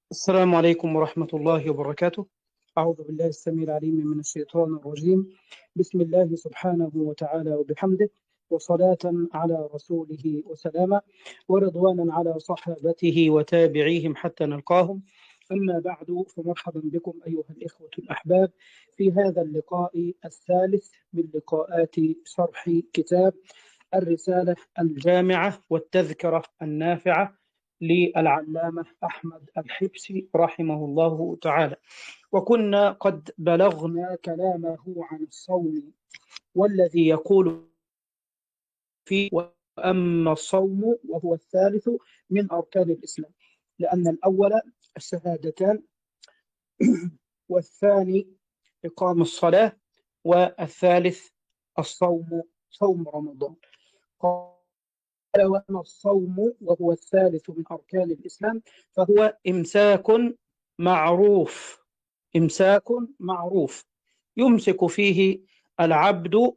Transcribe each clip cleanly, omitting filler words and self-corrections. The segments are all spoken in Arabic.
السلام عليكم ورحمة الله وبركاته. أعوذ بالله السميع العليم من الشيطان الرجيم. بسم الله سبحانه وتعالى وبحمده، وصلاة على رسوله وسلاما، ورضوانا على صحابته وتابعيهم حتى نلقاهم. أما بعد، فمرحبا بكم أيها الإخوة الأحباب في هذا اللقاء الثالث من لقاءات شرح كتاب الرسالة الجامعة والتذكرة النافعة للعلامة أحمد الحبسي رحمه الله تعالى. وكنا قد بلغنا كلامه عن الصوم والذي يقول فيه: وأما الصوم وهو الثالث من أركان الإسلام، لأن الأول الشهادتان، والثاني إقام الصلاة، والثالث الصوم، صوم رمضان. قال: وأما الصوم وهو الثالث من أركان الإسلام فهو إمساك معروف، إمساك معروف يمسك فيه العبد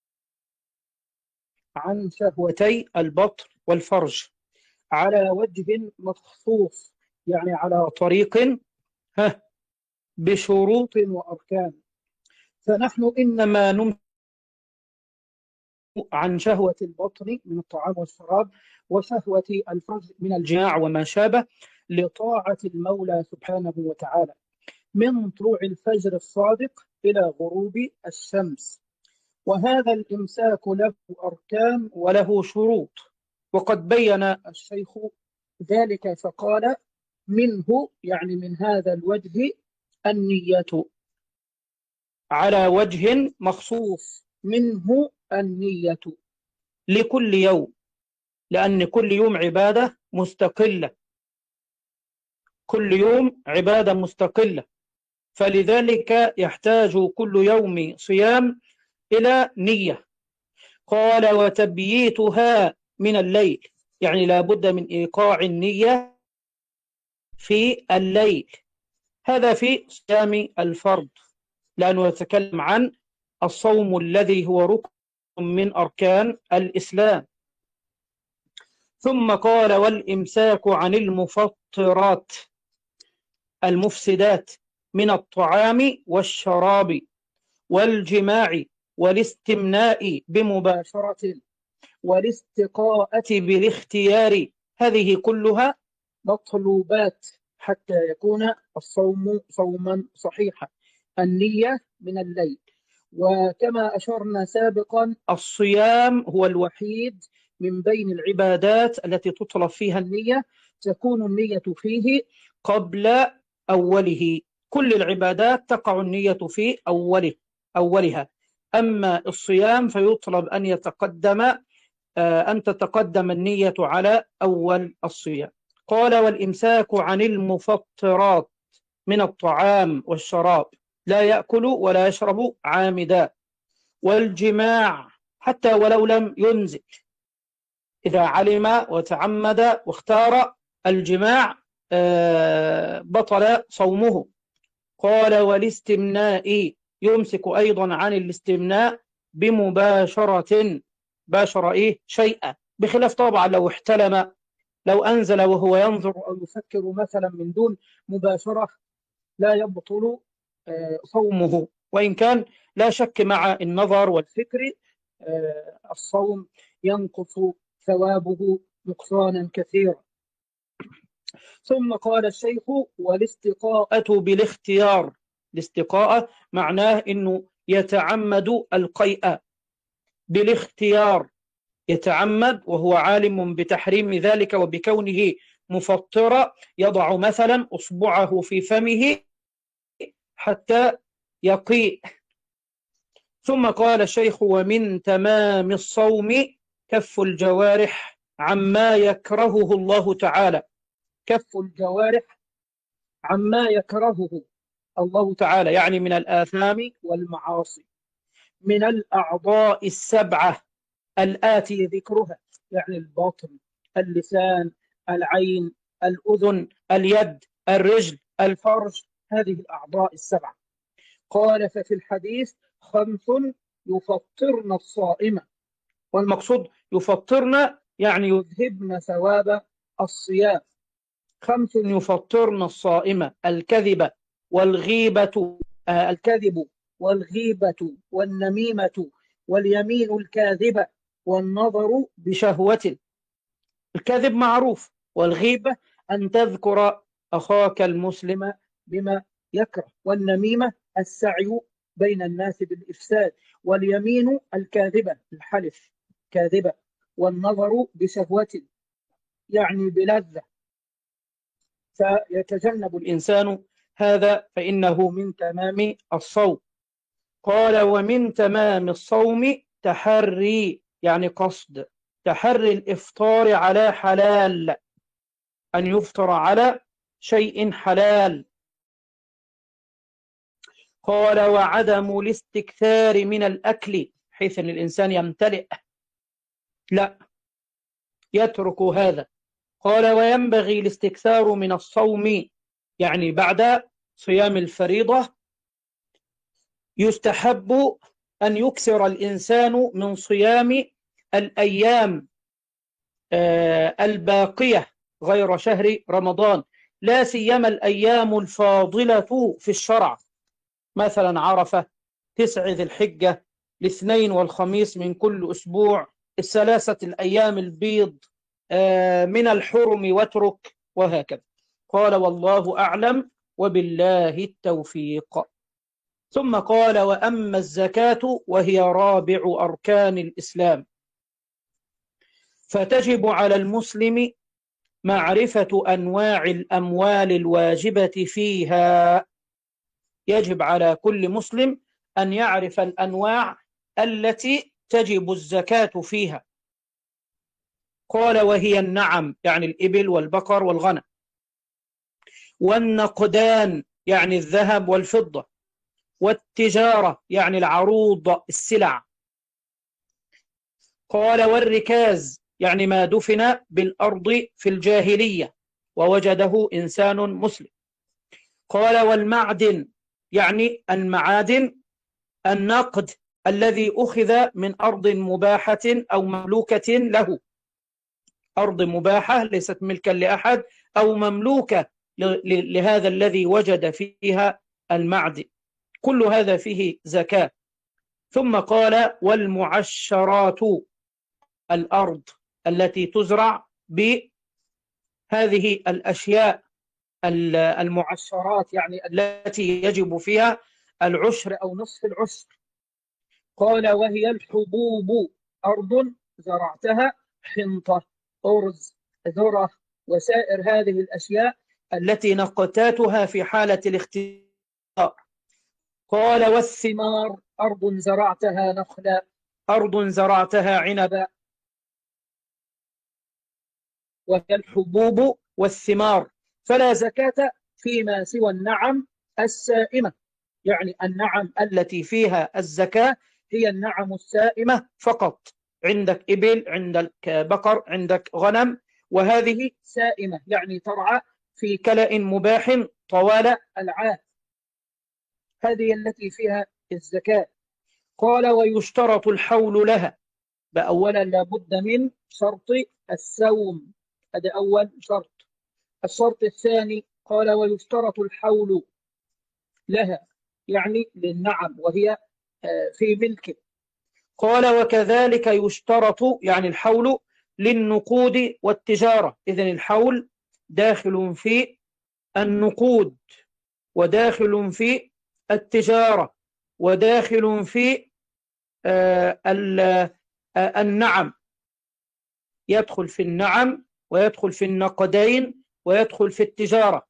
عن شهوتي البطن والفرج على وجه مخصوص، يعني على طريق بشروط وأركان. فنحن إنما نمسك عن شهوة البطن من الطعام والشراب، وشهوة الفرج من الجماع وما شابه، لطاعة المولى سبحانه وتعالى من طلوع الفجر الصادق إلى غروب الشمس. وهذا الإمساك له أركان وله شروط، وقد بين الشيخ ذلك فقال: منه، يعني من هذا الوجه، النية على وجه مخصوص، منه النية لكل يوم، لأن كل يوم عبادة مستقلة، كل يوم عبادة مستقلة، فلذلك يحتاج كل يوم صيام إلى نية. قال: وتبييتها من الليل، يعني لا بد من إيقاع النية في الليل. هذا في صيام الفرض، لأنه يتكلم عن الصوم الذي هو ركن من أركان الإسلام. ثم قال: والإمساك عن المفطرات المفسدات من الطعام والشراب والجماع والاستمناء بمباشرة والاستقاءة بالاختيار. هذه كلها مطلوبات حتى يكون الصوم صوما صحيحا. النية من الليل، وكما أشرنا سابقا الصيام هو الوحيد من بين العبادات التي تطلب فيها النية، تكون النية فيه قبل أوله. كل العبادات تقع النية في أولها، أما الصيام فيطلب أن تتقدم النية على أول الصيام. قال: والإمساك عن المفطرات من الطعام والشراب، لا يأكل ولا يشرب عامدا، والجماع حتى ولو لم ينزل، إذا علم وتعمد واختار الجماع بطل صومه. قال: والاستمناء، يمسك أيضا عن الاستمناء بمباشرة، باشر شيئا، بخلاف طبعا لو احتلم، لو أنزل وهو ينظر أو يفكر مثلا من دون مباشرة لا يبطل صومه، وإن كان لا شك مع النظر والفكر الصوم ينقص ثوابه نقصانا كثيرا. ثم قال الشيخ: والاستقاءة بالاختيار. الاستقاءة معناه أنه يتعمد القيء بالاختيار، يتعمد وهو عالم بتحريم ذلك وبكونه مفطرا، يضع مثلا أصبعه في فمه حتى يقيء. ثم قال الشيخ: ومن تمام الصوم كف الجوارح عما يكرهه الله تعالى. كف الجوارح عما يكرهه الله تعالى، يعني من الآثام والمعاصي، من الأعضاء السبعة الآتي ذكرها، يعني البطن، اللسان، العين، الأذن، اليد، الرجل، الفرج، هذه الأعضاء السبعة. قال: ففي الحديث 5 يفطرن الصائمة، والمقصود يفطرن يعني يذهبن ثواب الصيام. 5 يفطرن الصائم: الكذب والغيبة والنميمة واليمين الكاذبة والنظر بشهوة. الكذب معروف، والغيبة أن تذكر أخاك المسلم بما يكره، والنميمة السعي بين الناس بالإفساد، واليمين الكاذبة الحلف كاذبة، والنظر بشهوة يعني بلذة، فيتجنب الإنسان هذا فإنه من تمام الصوم. قال: ومن تمام الصوم تحري، يعني قصد، تحري الإفطار على حلال، أن يفطر على شيء حلال. قال: وعدم الاستكثار من الأكل، حيث أن الإنسان يمتلئ، لا، يترك هذا. قال: وينبغي الاستكثار من الصوم، يعني بعد صيام الفريضة يستحب أن يكثر الإنسان من صيام الأيام الباقية غير شهر رمضان، لا سيما الأيام الفاضلة في الشرع، مثلا عرفة، 9 ذي الحجة، الاثنين والخميس من كل أسبوع، ال3 الأيام البيض من الحرم واترك، وهكذا. قال: والله أعلم وبالله التوفيق. ثم قال: وأما الزكاة وهي رابع أركان الإسلام، فتجب على المسلم معرفة أنواع الأموال الواجبة فيها. يجب على كل مسلم أن يعرف الأنواع التي تجب الزكاة فيها. قال: وهي النعم، يعني الإبل والبقر والغنم، والنقدان، يعني الذهب والفضة، والتجارة، يعني العروض السلع. قال: والركاز، يعني ما دفن بالأرض في الجاهلية ووجده إنسان مسلم. قال: والمعدن، يعني المعادن، النقد الذي أخذ من أرض مباحة أو مملوكة له، أرض مباحة ليست ملكا لأحد أو مملوكة لهذا الذي وجد فيها المعدن، كل هذا فيه زكاة. ثم قال: والمعشرات، الأرض التي تزرع بهذه الأشياء المعشرات، يعني التي يجب فيها العشر أو نصف العشر. قال: وهي الحبوب، أرض زرعتها، حنطة، أرز، ذرة، وسائر هذه الأشياء التي نقتاتها في حالة الاختيار. قال: والثمار، أرض زرعتها نخلا، أرض زرعتها عنبا. وهي الحبوب والثمار. فلا زكاة فيما سوى النعم السائمة، يعني النعم التي فيها الزكاة هي النعم السائمة فقط. عندك إبل، عندك بقر، عندك غنم، وهذه سائمة، يعني ترعى في كلأ مباح طوال العام، هذه التي فيها الزكاة. قال: ويشترط الحول لها، بأولا لابد من شرط السوم، هذا أول شرط. الشرط الثاني قال: ويشترط الحول لها، يعني للنعم وهي في ملكه. قال: وكذلك يشترط، يعني الحول، للنقود والتجارة. إذن الحول داخل في النقود، وداخل في التجارة، وداخل في النعم، يدخل في النعم ويدخل في النقدين ويدخل في التجارة.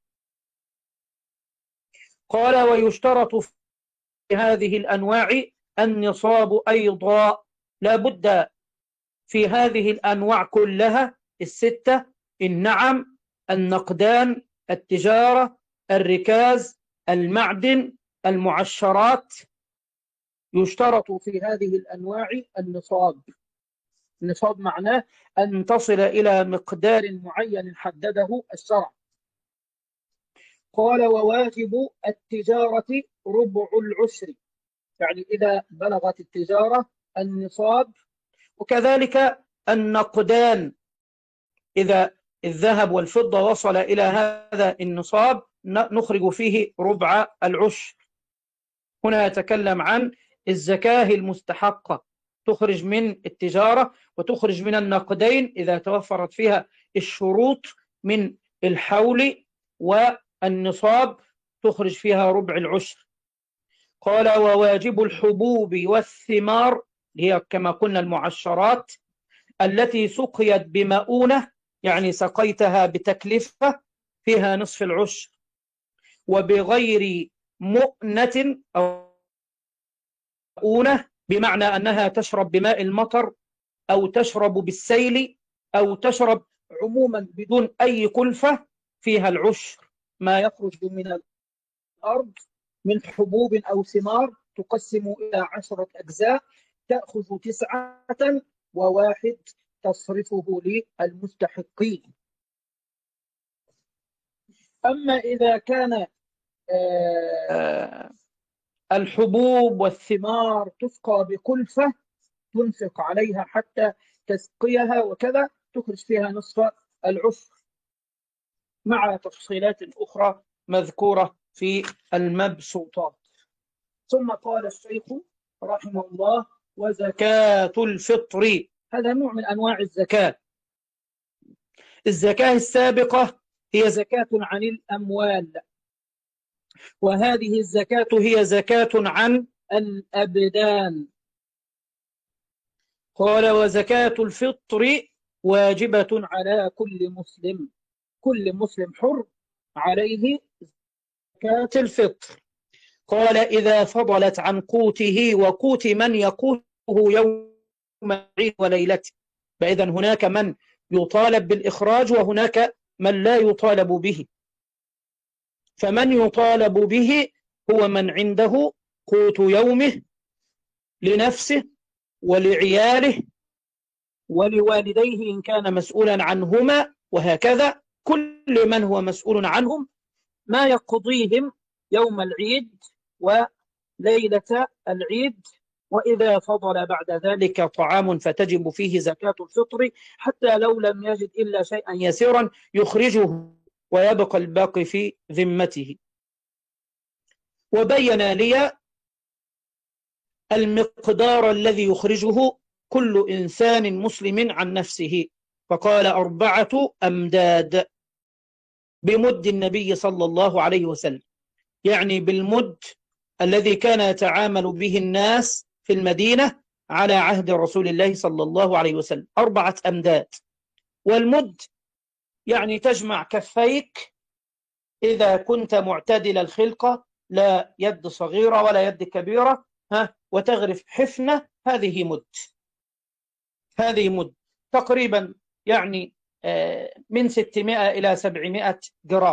قال: ويشترط في هذه الأنواع النصاب أيضا، لا بد في هذه الأنواع كلها الستة: النعم، النقدان، التجارة، الركاز، المعدن، المعشرات، يشترط في هذه الأنواع النصاب. النصاب معناه أن تصل إلى مقدار معين حدده الشرع. قال: وواجب التجارة ربع العشر، يعني إذا بلغت التجارة النصاب. وكذلك النقدان إذا الذهب والفضة وصل إلى هذا النصاب نخرج فيه ربع العشر. هنا يتكلم عن الزكاة المستحقة، تخرج من التجارة وتخرج من النقدين إذا توفرت فيها الشروط من الحول والنصاب، تخرج فيها ربع العشر. قال وواجب الحبوب والثمار، هي كما قلنا المعشرات التي سقيت بمؤونة، يعني سقيتها بتكلفة، فيها نصف العشر. وبغير مؤنة أو مؤونة بمعنى أنها تشرب بماء المطر أو تشرب بالسيل أو تشرب عموما بدون أي كلفة، فيها العشر. ما يخرج من الأرض من حبوب أو ثمار تقسم إلى 10 أجزاء، تأخذ 9 وواحد تصرفه للمستحقين. أما إذا كان الحبوب والثمار تسقى بكلفة، تنفق عليها حتى تسقيها وكذا، تخرج فيها نصف العشر مع تفصيلات أخرى مذكورة في المبسوطات. ثم قال الشيخ رحمه الله وزكاة الفطر، هذا نوع من أنواع الزكاة. الزكاة السابقة هي زكاة عن الأموال، وهذه الزكاة هي زكاة عن الأبدان. قال وزكاة الفطر واجبة على كل مسلم، كل مسلم حر عليه زكاة الفطر. قال إذا فضلت عن قوته وقوت من يقوته يوم العيد وليلته، فإذا هناك من يطالب بالإخراج وهناك من لا يطالب به. فمن يطالب به هو من عنده قوت يومه لنفسه ولعياله ولوالديه إن كان مسؤولا عنهما، وهكذا كل من هو مسؤول عنهم ما يقضيهم يوم العيد وليلة العيد. وإذا فضل بعد ذلك طعام فتجب فيه زكاة الفطر، حتى لو لم يجد إلا شيئا يسيرا يخرجه ويبقى الباقي في ذمته. وبين لي المقدار الذي يخرجه كل إنسان مسلم عن نفسه، فقال 4 أمداد بمد النبي صلى الله عليه وسلم، يعني بالمد الذي كان يتعامل به الناس في المدينة على عهد رسول الله صلى الله عليه وسلم، 4 أمداد. والمد يعني تجمع كفيك إذا كنت معتدل الخلقة، لا يد صغيرة ولا يد كبيرة، وتغرف حفنة، هذه مد. هذه مد تقريبا يعني من 600 إلى 700 جرام،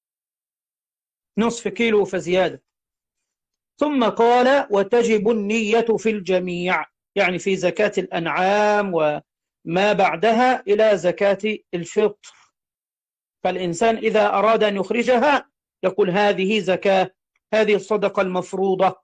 نصف كيلو فزيادة. ثم قال وتجب النية في الجميع، يعني في زكاة الأنعام وما بعدها إلى زكاة الفطر. فالإنسان إذا أراد أن يخرجها يقول هذه زكاة، هذه الصدقة المفروضة،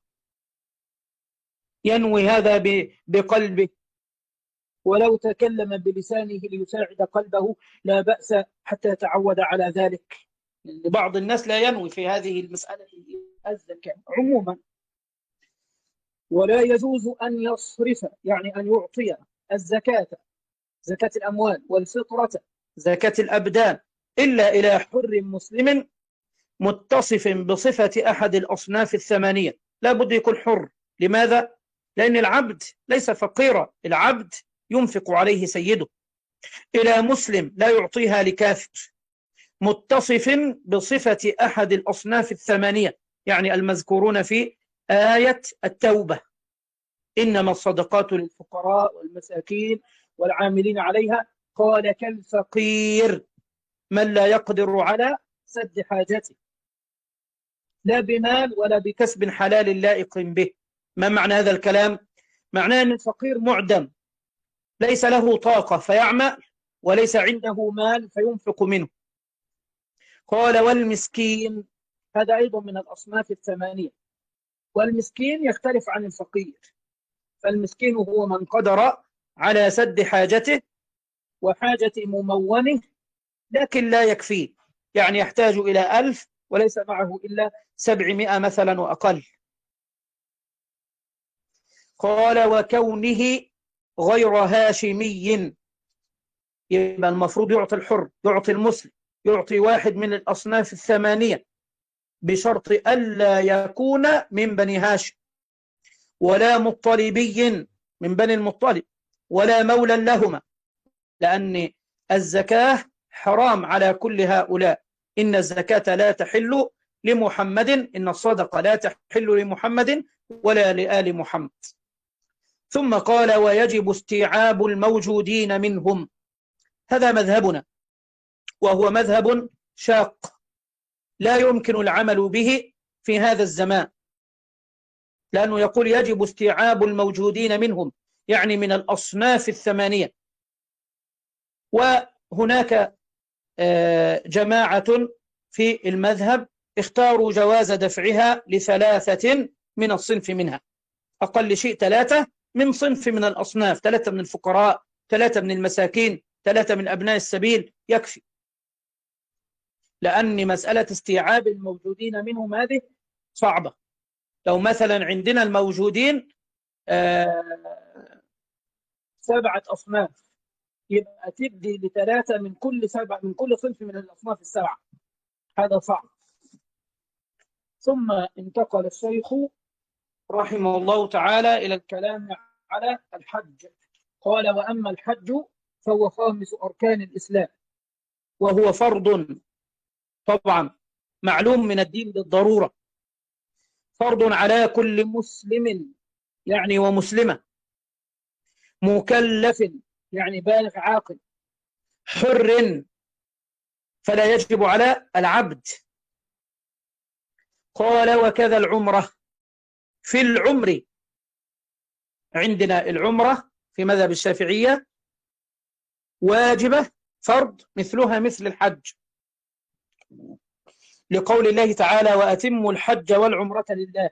ينوي هذا بقلبه، ولو تكلم بلسانه ليساعد قلبه لا بأس حتى يتعود على ذلك. بعض الناس لا ينوي في هذه المسألة الزكاة عموما. ولا يجوز أن يصرف، يعني أن يعطي الزكاة، زكاة الأموال، والفطرة زكاة الأبدان، إلا إلى حر مسلم متصف بصفة أحد الأصناف الثمانية. لا بد يكون حر. لماذا؟ لأن العبد ليس فقيرا، العبد ينفق عليه سيده. إلى مسلم لا يعطيها لكافر، متصف بصفة أحد الأصناف الثمانية، يعني المذكورون في آية التوبة، إنما الصدقات للفقراء والمساكين والعاملين عليها. قال كالفقير من لا يقدر على سد حاجته، لا بمال ولا بكسب حلال لائق به. ما معنى هذا الكلام؟ معناه أن الفقير معدم، ليس له طاقة فيعمل، وليس عنده مال فينفق منه. قال والمسكين، هذا أيضا من الأصناف الثمانية. والمسكين يختلف عن الفقير، فالمسكين هو من قدر على سد حاجته وحاجة ممونه لكن لا يكفيه، يعني يحتاج إلى 1000 وليس معه إلا 700 مثلا وأقل. قال وكونه غير هاشمي، يبقى المفروض يعطي الحر، يعطي المسلم، يعطي واحد من الأصناف الثمانية، بشرط ألا يكون من بني هاشم، ولا مطلبي من بني المطلب، ولا مولى لهما، لأن الزكاة حرام على كل هؤلاء. إن الزكاة لا تحل لمحمد، إن الصدقة لا تحل لمحمد ولا لآل محمد. ثم قال ويجب استيعاب الموجودين منهم. هذا مذهبنا، وهو مذهب شاق لا يمكن العمل به في هذا الزمان، لأنه يقول يجب استيعاب الموجودين منهم، يعني من الأصناف الثمانية. وهناك جماعة في المذهب اختاروا جواز دفعها ل3 من الصنف منها، أقل شيء 3 من صنف من الأصناف، 3 من الفقراء، 3 من المساكين، 3 من أبناء السبيل يكفي. لأن مسألة استيعاب الموجودين منهم هذه صعبة. لو مثلا عندنا الموجودين 7 أصناف، يبقى تدي ل3 من كل 7 من كل صنف من الأصناف ال7، هذا صعب. ثم انتقل الشيخ رحمه الله تعالى إلى الكلام على الحج. قال وأما الحج فهو 5 أركان الإسلام، وهو فرض طبعا معلوم من الدين بالضرورة، فرض على كل مسلم يعني ومسلمة، مكلف يعني بالغ عاقل، حر فلا يجب على العبد. قال وكذا العمرة. في العمر عندنا العمرة في مذهب الشافعية واجبة فرض مثلها مثل الحج، لقول الله تعالى وأتموا الحج والعمرة لله،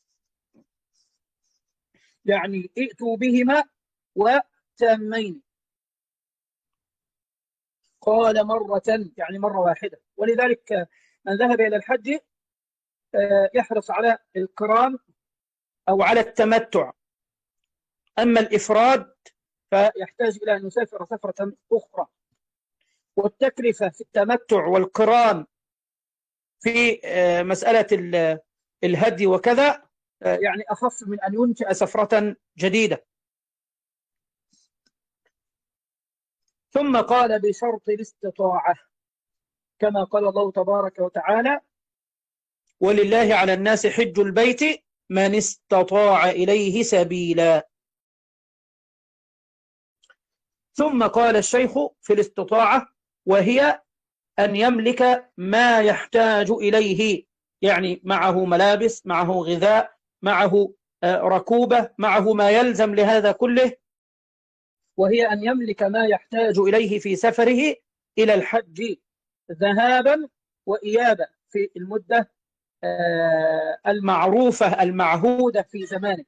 يعني ائتوا بهما وتامين. قال مرة يعني مرة واحدة، ولذلك من ذهب إلى الحج يحرص على القران أو على التمتع. أما الإفراد فيحتاج إلى أن يسافر سفرة أخرى. والتكلفة في التمتع والقران في مسألة الهدي وكذا يعني أخف من أن ينشأ سفرة جديدة. ثم قال بشرط الاستطاعة، كما قال الله تبارك وتعالى ولله على الناس حج البيت من استطاع إليه سبيلا. ثم قال الشيخ في الاستطاعة وهي أن يملك ما يحتاج إليه، يعني معه ملابس، معه غذاء، معه ركوبة، معه ما يلزم لهذا كله، وهي أن يملك ما يحتاج إليه في سفره إلى الحج ذهابا وإيابا في المدة المعروفة المعهودة في زمانه.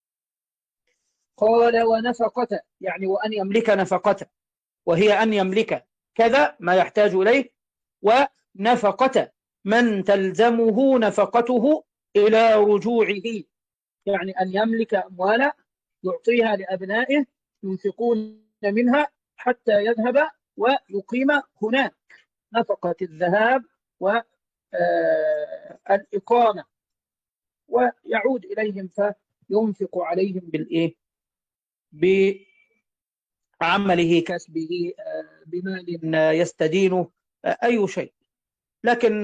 قال ونفقة، يعني وأن يملك نفقة، وهي أن يملك كذا ما يحتاج إليه، ونفقة من تلزمه نفقته إلى رجوعه، يعني أن يملك أموالا يعطيها لأبنائه ينفقون منها حتى يذهب ويقيم هناك، نفقة الذهاب والإقامة، ويعود إليهم فينفق عليهم بالإيه؟ بعمله، كسبه، بمال يستدينه، أي شيء. لكن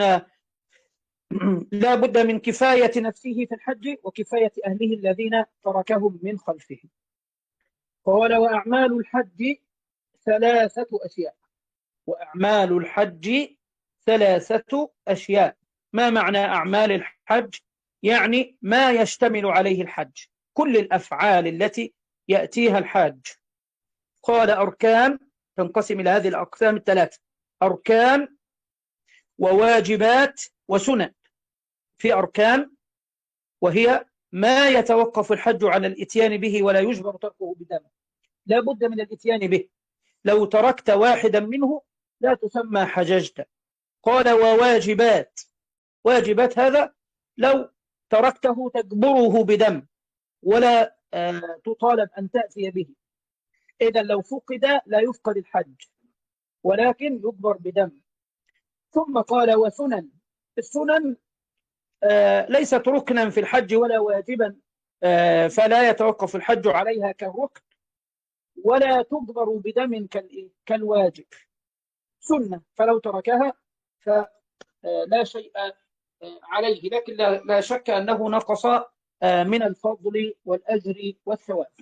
لا بد من كفاية نفسه في الحج وكفاية أهله الذين تركهم من خلفه. قال وأعمال الحج 3 أشياء. وأعمال الحج 3 أشياء. ما معنى أعمال الحج؟ يعني ما يشتمل عليه الحج، كل الأفعال التي يأتيها الحاج. قال أركان، تنقسم إلى هذه الأقسام 3: أركان وواجبات وسنن. في أركان وهي ما يتوقف الحج على الإتيان به ولا يجبر تركه بدم، لا بد من الإتيان به. لو تركت واحدا منه لا تسمى حججت. قال وواجبات. واجبات هذا لو تركته تجبره بدم ولا تطالب أن تأتي به. إذا لو فقد لا يفقد الحج ولكن يجبر بدم. ثم قال وسنن. السنن ليست ركنا في الحج ولا واجبا، فلا يتوقف الحج عليها كالركن، ولا تجبر بدم كالواجب. سنة فلو تركها فلا شيء عليه، لكن لا شك أنه نقص من الفضل والأجر والثواب.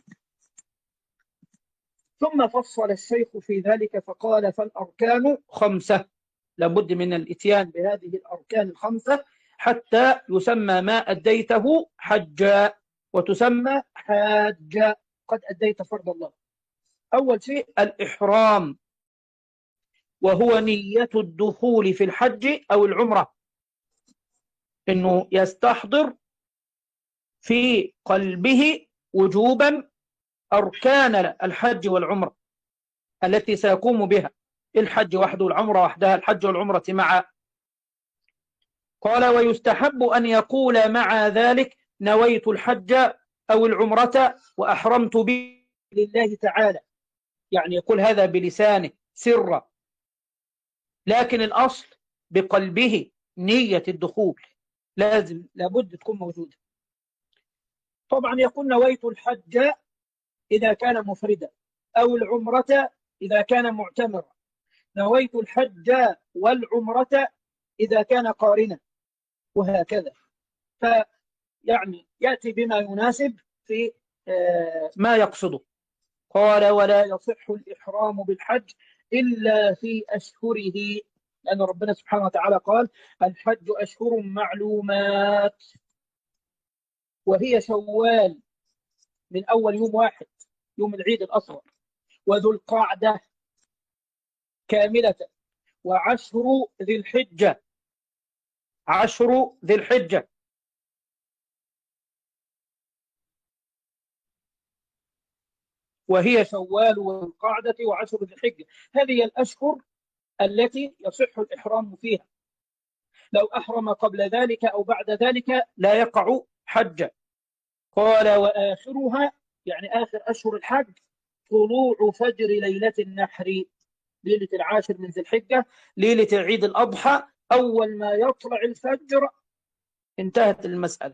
ثم فصل الشيخ في ذلك فقال فالأركان 5، لابد من الإتيان بهذه الأركان 5 حتى يسمى ما أديته حجا وتسمى حاجا، قد أديت فرض الله. أول شيء الإحرام، وهو نية الدخول في الحج أو العمرة، إنه يستحضر في قلبه وجوبا أركان الحج والعمرة التي سيقوم بها، الحج وحده والعمرة وحدها، الحج والعمرة معا. قال ويستحب أن يقول مع ذلك نويت الحج أو العمرة وأحرمت به لله تعالى، يعني يقول هذا بلسانه سرا، لكن الأصل بقلبه نية الدخول لابد تكون موجودة. طبعا يقول نويت الحج إذا كان مفردا، أو العمرة إذا كان معتمرا، نويت الحج والعمرة إذا كان قارنا، وهكذا. فيعني يأتي بما يناسب في ما يقصده. قال ولا يصح الإحرام بالحج إلا في أشهره، لأن ربنا سبحانه وتعالى قال الحج أشهر معلومات، وهي شوال من أول يوم 1 يوم العيد الأصغر، وذو القعدة كاملة، وعشر ذي الحجة، عشر ذي الحجة، وهي شوال والقعدة وعشر ذي الحجة. هذه الأشهر التي يصح الإحرام فيها. لو أحرم قبل ذلك أو بعد ذلك لا يقع حجا. قال وآخرها، يعني آخر أشهر الحج، طلوع فجر ليلة النحر، ليلة 10 من ذي الحجة، ليلة عيد الأضحى. أول ما يطلع الفجر انتهت المسألة.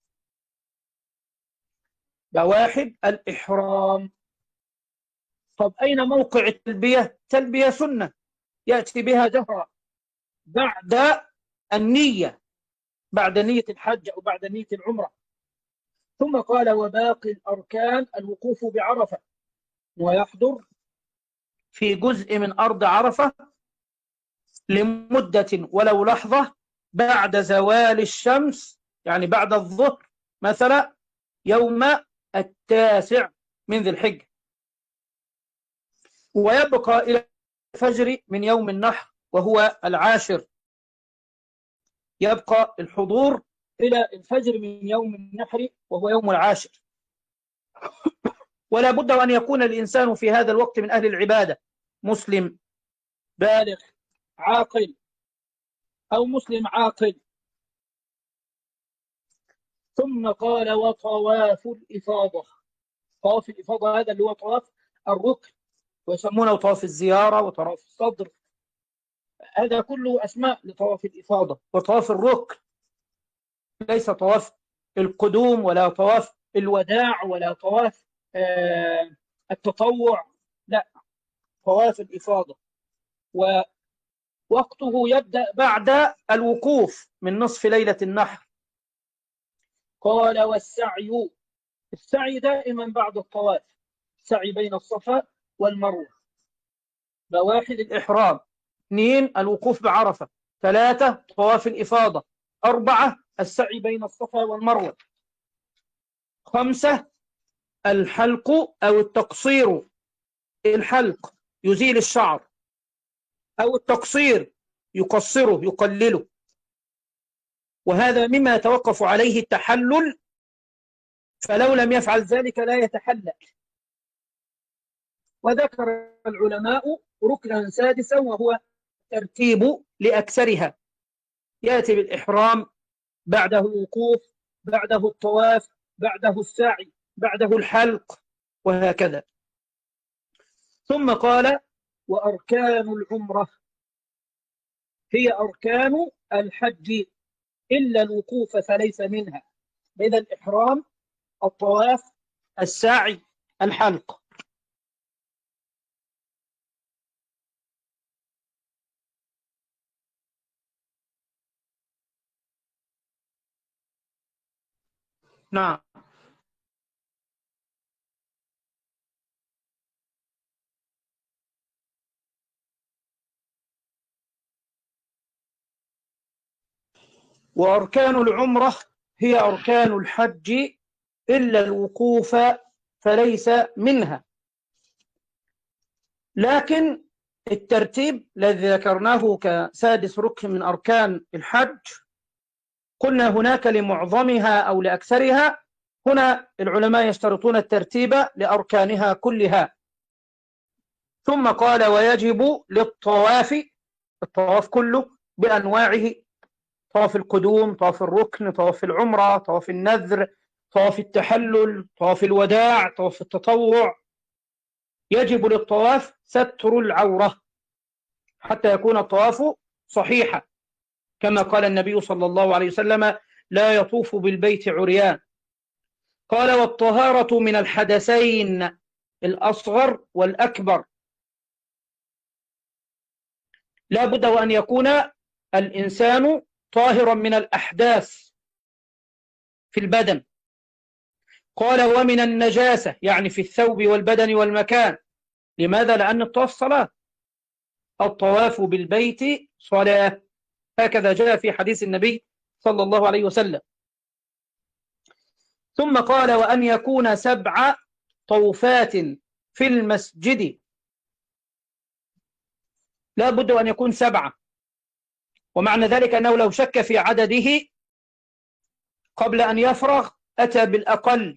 بواحد الإحرام. طب أين موقع التلبية؟ تلبية سنة يأتي بها جهرا بعد النية، بعد نية الحج أو بعد نية العمرة. ثم قال وباقي الأركان الوقوف بعرفة، ويحضر في جزء من أرض عرفة لمدة ولو لحظة بعد زوال الشمس، يعني بعد الظهر مثلا يوم 9 من ذي الحجة، ويبقى إلى الفجر من يوم النحر وهو 10. يبقى الحضور إلى الفجر من يوم النحر وهو يوم 10. ولا بد أن يكون الإنسان في هذا الوقت من أهل العبادة، مسلم بالغ عاقل أو مسلم عاقل. ثم قال وطواف الإفاضة. طواف الإفاضة هذا اللي هو طواف الركن، ويسمونه طواف الزيارة وطواف الصدر، هذا كله أسماء لطواف الإفاضة. وطواف الركن ليس طواف القدوم ولا طواف الوداع ولا طواف التطوع، لا، طواف الإفاضة. ووقته يبدأ بعد الوقوف من نصف ليلة النحر. قال والسعي. السعي دائما بعد الطواف، سعي بين الصفا والمروة. بواحد الإحرام، 2 الوقوف بعرفة، 3 طواف الإفاضة، 4 السعي بين الصفا والمروة، 5 الحلق أو التقصير. الحلق يزيل الشعر، أو التقصير يقصره يقلله، وهذا مما يتوقف عليه التحلل، فلو لم يفعل ذلك لا يتحلل. وذكر العلماء ركنا سادسا وهو الترتيب لأكثرها، يأتي بالإحرام، بعده الوقوف، بعده الطواف، بعده السعي، بعده الحلق، وهكذا. ثم قال: وأركان العمرة هي أركان الحج إلا الوقوف فليس منها. إذا الإحرام، الطواف، السعي، الحلق. نعم. وأركان العمرة هي أركان الحج إلا الوقوف فليس منها. لكن الترتيب الذي ذكرناه كسادس ركن من أركان الحج، قلنا هناك لمعظمها أو لأكثرها. هنا العلماء يشترطون الترتيب لأركانها كلها. ثم قال: ويجب للطواف، الطواف كله بأنواعه: طواف القدوم، طواف الركن، طواف العمرة، طواف النذر، طواف التحلل، طواف الوداع، طواف التطوع. يجب للطواف ستر العورة حتى يكون الطواف صحيحا، كما قال النبي صلى الله عليه وسلم: لا يطوف بالبيت عريان. قال: والطهارة من الحدثين الأصغر والأكبر. لا بد وأن يكون الإنسان طاهرا من الأحداث في البدن. قال: ومن النجاسة، يعني في الثوب والبدن والمكان. لماذا؟ لأن الطواف صلاة، الطواف بالبيت صلاة، هكذا جاء في حديث النبي صلى الله عليه وسلم. ثم قال: وأن يكون 7 طوفات في المسجد. لا بد أن يكون 7. ومعنى ذلك أنه لو شك في عدده قبل أن يفرغ أتى بالأقل.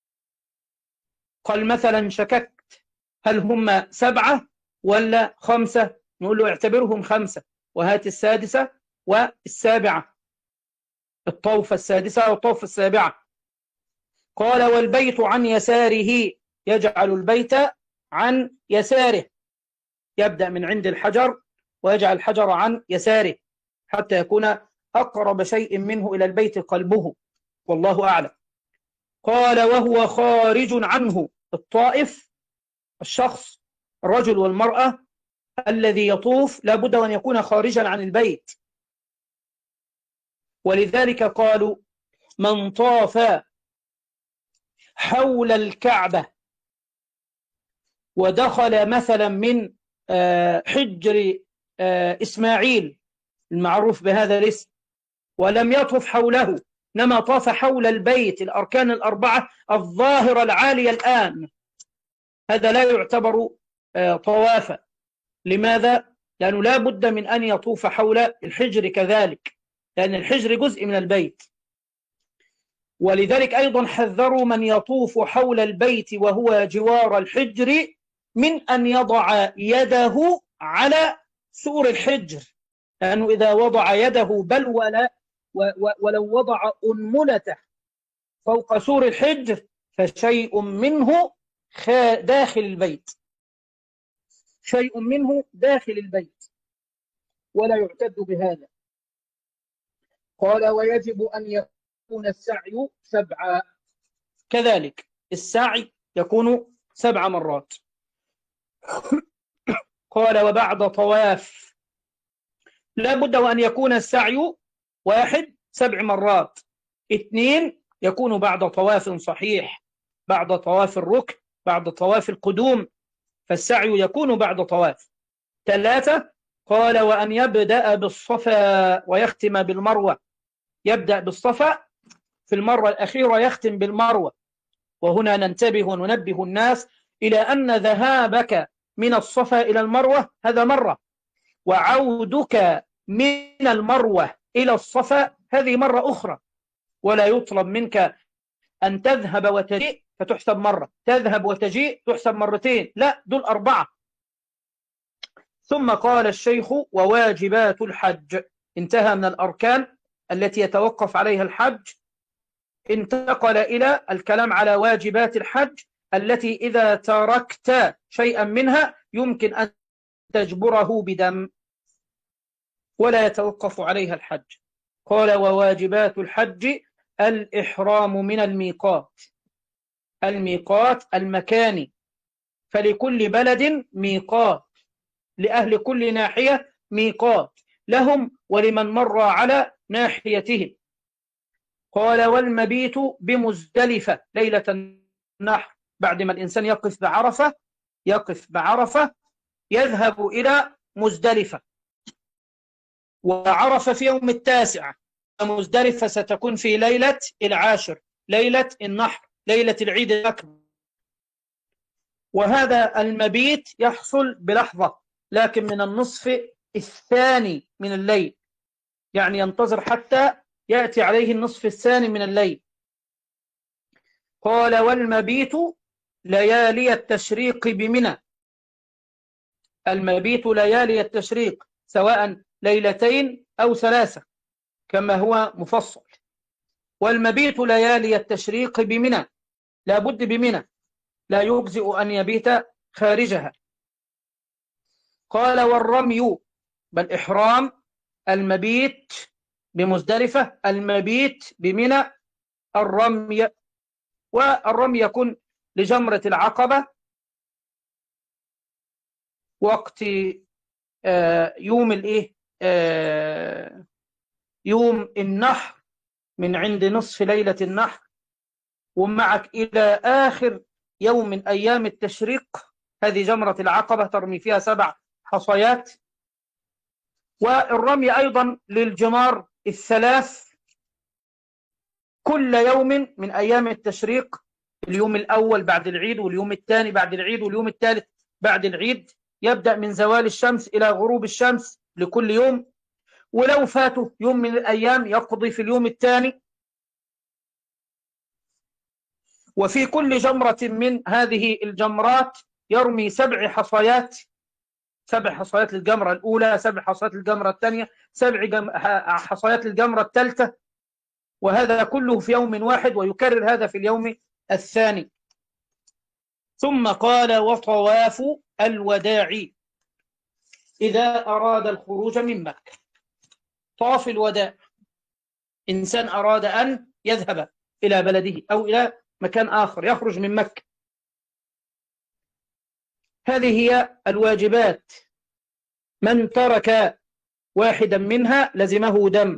قال مثلا: شككت هل هم 7 ولا 5؟ نقول له: اعتبرهم 5 وهات السادسة والسابعة، الطوفة السادسة والطوفة السابعة. قال: والبيت عن يساره، يجعل البيت عن يساره، يبدأ من عند الحجر ويجعل الحجر عن يساره حتى يكون أقرب شيء منه إلى البيت قلبه، والله أعلم. قال: وهو خارج عنه، الطائف، الشخص، الرجل والمرأة الذي يطوف لابد أن يكون خارجا عن البيت. ولذلك قالوا: من طاف حول الكعبة ودخل مثلا من حجر إسماعيل المعروف بهذا الاسم ولم يطف حوله، إنما طاف حول البيت، الأركان الأربعة الظاهرة العالية الآن، هذا لا يعتبر طوافا. لماذا؟ لأنه لا بد من أن يطوف حول الحجر كذلك، لأن الحجر جزء من البيت. ولذلك أيضا حذروا من يطوف حول البيت وهو جوار الحجر من أن يضع يده على سور الحجر، لأنه إذا وضع يده بل ولو وضع أنملته فوق سور الحجر فشيء منه داخل البيت، شيء منه داخل البيت، ولا يعتد بهذا. قال: ويجب أن يكون السعي 7، كذلك السعي يكون 7 مرات. قال: وبعد طواف لا بد وأن يكون السعي 1 7 مرات، 2 يكون بعد طواف صحيح، بعد طواف الركن، بعد طواف القدوم، فالسعي يكون بعد طواف. 3 قال: وأن يبدأ بالصفا ويختم بالمروة، يبدأ بالصفا في المرة الأخيرة يختم بالمروة. وهنا ننتبه وننبه الناس إلى أن ذهابك من الصفا إلى المروة هذا مرة، وعودك من المروة إلى الصفا هذه مرة أخرى. ولا يطلب منك أن تذهب وتجيء فتحسب مرة، تذهب وتجيء تحسب مرتين، لا، دول 4. ثم قال الشيخ: وواجبات الحج. انتهى من الأركان التي يتوقف عليها الحج، انتقل إلى الكلام على واجبات الحج التي إذا تركت شيئا منها يمكن أن تجبره بدم ولا يتوقف عليها الحج. قال: وواجبات الحج الإحرام من الميقات. الميقات المكاني، فلكل بلد ميقات، لأهل كل ناحية ميقات، لهم ولمن مر على ناحيتهم. قال: والمبيت بمزدلفة ليلة النحر، بعد ما الإنسان يقف بعرفة يذهب إلى مزدلفة، وعرفة في يوم التاسع، مزدلفة ستكون في ليلة العاشر، ليلة النحر، ليلة العيد الأكبر. وهذا المبيت يحصل بلحظة، لكن من النصف الثاني من الليل، يعني ينتظر حتى يأتي عليه النصف الثاني من الليل. قال: والمبيت ليالي التشريق بمنى. المبيت ليالي التشريق، سواء ليلتين أو ثلاثة كما هو مفصل. والمبيت ليالي التشريق بمنى، لا بد بمنى، لا يجزئ أن يبيت خارجها. قال: والرمي، بل إحرام المبيت بمزدلفة، المبيت بمنى، الرمي. والرمي يكون لجمرة العقبة وقت يوم يوم النحر، من عند نصف ليلة النحر ومعك إلى آخر يوم من أيام التشريق. هذه جمرة العقبة ترمي فيها 7 حصيات. والرمي أيضا للجمار الثلاث كل يوم من أيام التشريق، اليوم الأول بعد العيد، واليوم الثاني بعد العيد، واليوم الثالث بعد العيد. يبدأ من زوال الشمس إلى غروب الشمس لكل يوم، ولو فاته يوم من الأيام يقضي في اليوم الثاني. وفي كل جمرة من هذه الجمرات يرمي 7 حصيات، 7 حصيات للجمرة الأولى، 7 حصيات للجمرة الثانية، 7 حصيات للجمرة الثالثة، وهذا كله في يوم واحد، ويكرر هذا في اليوم الثاني. ثم قال: وطواف الوداع إذا أراد الخروج من مكة. طواف الوداع، إنسان أراد أن يذهب إلى بلده أو إلى مكان آخر، يخرج من مكة. هذه هي الواجبات، من ترك واحدا منها لزمه دم.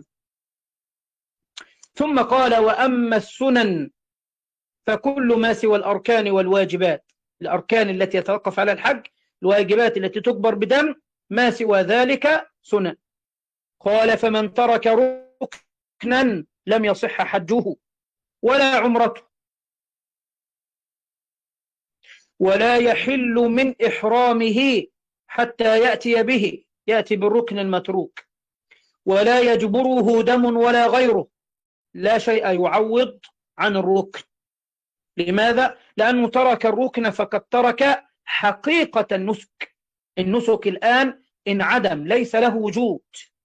ثم قال: وأما السنن فكل ما سوى الأركان والواجبات. الأركان التي يتوقف على الحج، الواجبات التي تكبر بدم، ما سوى ذلك سنن. قال: فمن ترك ركنا لم يصح حجه ولا عمرته، ولا يحل من إحرامه حتى يأتي به، يأتي بالركن المتروك، ولا يجبره دم ولا غيره، لا شيء يعوض عن الركن. لماذا؟ لأنه ترك الركن فقد ترك حقيقة النسك. النسك الآن انعدم، ليس له وجود.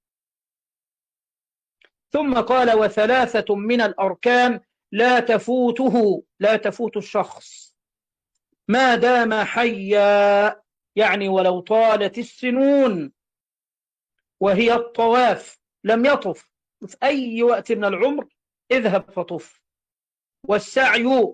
ثم قال: وثلاثة من الأركان لا تفوت الشخص ما دام حيا، يعني ولو طالت السنون. وهي الطواف، لم يطف في أي وقت من العمر اذهب فطف. والسعي،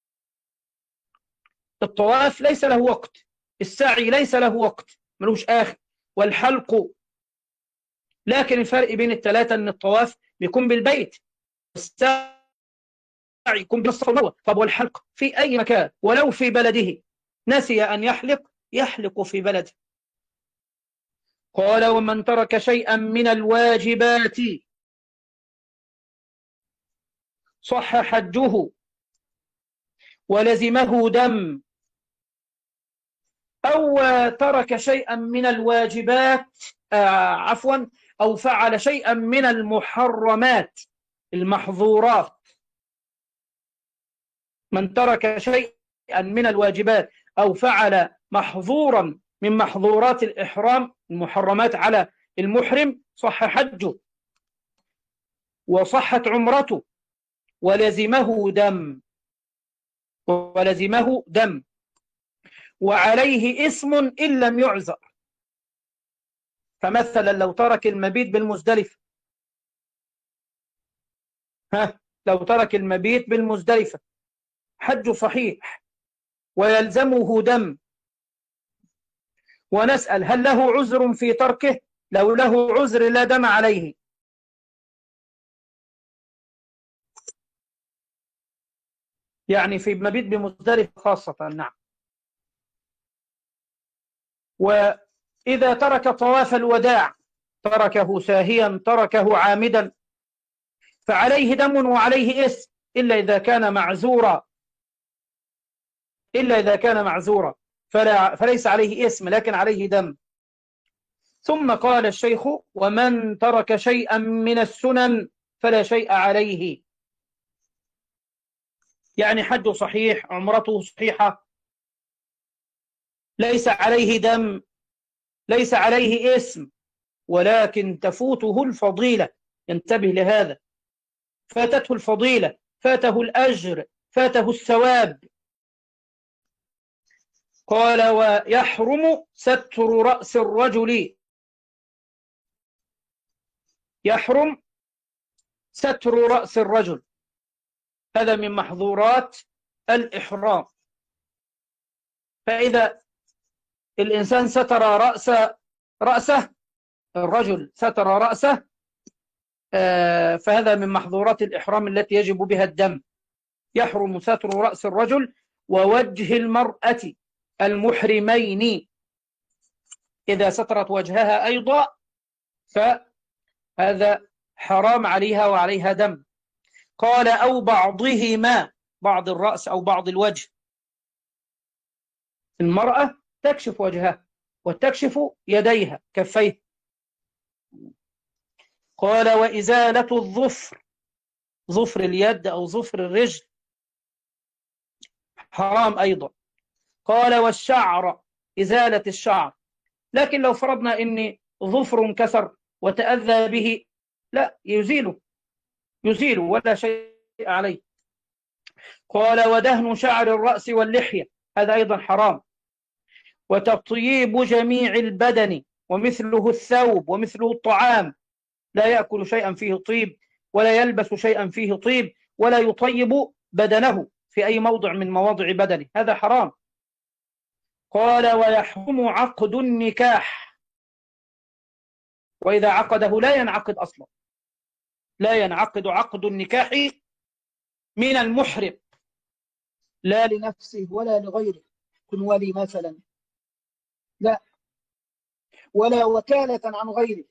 الطواف ليس له وقت، السعي ليس له وقت، ملوش آخر. والحلق، لكن الفرق بين الثلاثة أن الطواف بيكون بالبيت، السعي يكون بالصفا والمروة. طب والحلق في أي مكان، ولو في بلده، نسي أن يحلق في بلده. قال: ومن ترك شيئا من الواجبات صح حجه ولزمه دم. أو ترك شيئا من الواجبات، أو فعل شيئا من المحرمات، المحظورات. من ترك شيئا من الواجبات أو فعل محظورا من محظورات الإحرام المحرمات على المحرم صح حجه وصحت عمرته ولزمه دم وعليه اسم إن لم يعذر. فمثلا لو ترك المبيت بالمزدلفة، لو ترك المبيت بالمزدلفة حجه صحيح ويلزمه دم، ونسأل هل له عذر في تركه؟ لو له عذر لا دم عليه. يعني في مبيت بمزدلفة خاصة. نعم. وإذا ترك طواف الوداع، تركه ساهيا تركه عامدا، فعليه دم وعليه اسم إلا إذا كان معذورا فليس عليه اسم لكن عليه دم. ثم قال الشيخ: ومن ترك شيئا من السنن فلا شيء عليه. يعني حجه صحيح، عمرته صحيحة، ليس عليه دم، ليس عليه اسم، ولكن تفوته الفضيلة. ينتبه لهذا، فاتته الفضيلة، فاته الأجر، فاته الثواب. قال: ويحرم ستر رأس الرجل. يحرم ستر رأس الرجل، هذا من محظورات الإحرام. فإذا الإنسان ستر رأسه، الرجل ستر رأسه، فهذا من محظورات الإحرام التي يجب بها الدم. يحرم ستر رأس الرجل ووجه المرأة المحرمين. إذا سترت وجهها أيضا فهذا حرام عليها وعليها دم. قال: أو بعضهما، بعض الرأس أو بعض الوجه. المرأة تكشف وجهها وتكشف يديها كفيها. قال: وإزالة الظفر، ظفر اليد أو ظفر الرجل حرام أيضا. قال: والشعر، إزالة الشعر. لكن لو فرضنا أن ظفر انكسر وتأذى به، لا، يزيله ولا شيء عليه. قال: ودهن شعر الرأس واللحية، هذا أيضا حرام. وتطيب جميع البدن، ومثله الثوب ومثله الطعام، لا يأكل شيئا فيه طيب ولا يلبس شيئا فيه طيب ولا يطيب بدنه في أي موضع من مواضع بدنه، هذا حرام. قال: ويحرم عقد النكاح، وإذا عقده لا ينعقد أصلا، لا ينعقد عقد النكاح من المحرم، لا لنفسه ولا لغيره، كن ولي مثلا، لا، ولا وكالة عن غيره.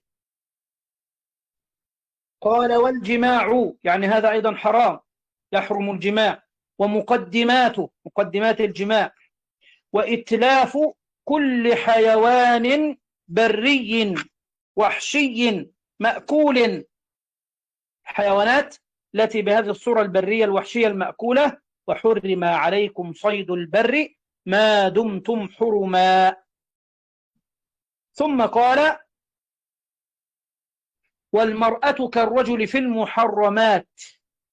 قال: والجماع، يعني هذا أيضا حرام، يحرم الجماع ومقدماته، مقدمات الجماع. وإتلاف كل حيوان بري وحشي مأكول، حيوانات التي بهذه الصورة البرية الوحشية المأكولة. وحرم عليكم صيد البر ما دمتم حرما. ثم قال: والمرأة كالرجل في المحرمات،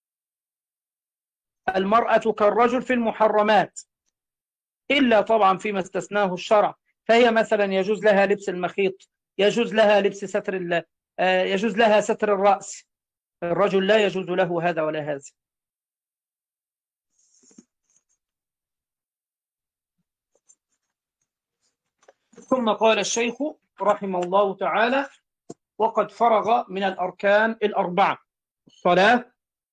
المرأة كالرجل في المحرمات، إلا طبعا فيما استثناه الشرع. فهي مثلا يجوز لها لبس المخيط، يجوز لها لبس يجوز لها ستر الرأس. الرجل لا يجوز له هذا ولا هذا. ثم قال الشيخ رحمه الله تعالى: وقد فرغ من الأركان الأربعة: الصلاة،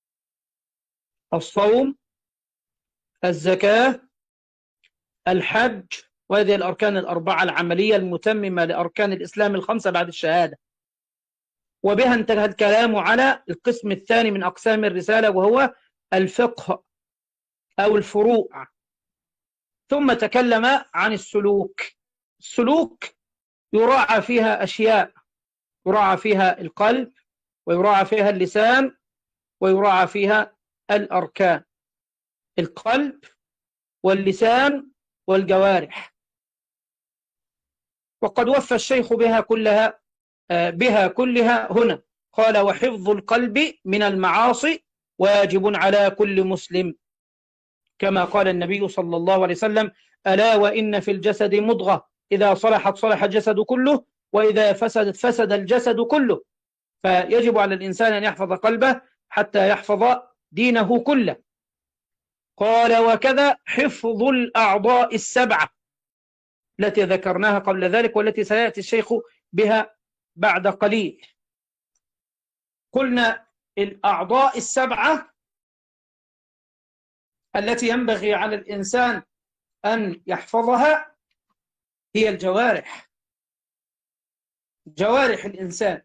الصوم، الزكاة، الحج. وهذه الأركان الأربعة العملية المتممة لأركان الإسلام الخمسة بعد الشهادة. وبها انتهى الكلام على القسم الثاني من أقسام الرسالة، وهو الفقه أو الفروع. ثم تكلم عن السلوك. السلوك يراعى فيها أشياء: يراعى فيها القلب، ويراعى فيها اللسان، ويراعى فيها الأركان، القلب واللسان والجوارح. وقد وفى الشيخ بها كلها هنا. قال: وحفظ القلب من المعاصي واجب على كل مسلم، كما قال النبي صلى الله عليه وسلم: ألا وإن في الجسد مضغة إذا صلحت صلح الجسد كله وإذا فسدت فسد الجسد كله. فيجب على الإنسان أن يحفظ قلبه حتى يحفظ دينه كله. قال: وكذا حفظ الأعضاء السبعة التي ذكرناها قبل ذلك، والتي سيأتي الشيخ بها بعد قليل. قلنا الأعضاء السبعة التي ينبغي على الإنسان أن يحفظها هي الجوارح، جوارح الإنسان.